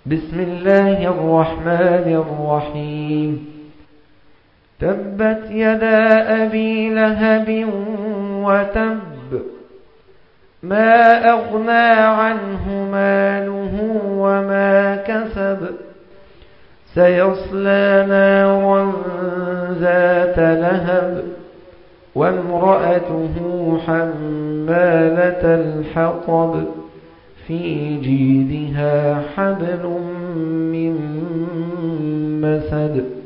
بسم الله الرحمن الرحيم. تبت يدا أبي لهب وتب، ما أغنى عنه ماله وما كسب، سيصلى نارا ذات لهب، وامرأته حمالة الحطب، في جيدها حبل من مسد.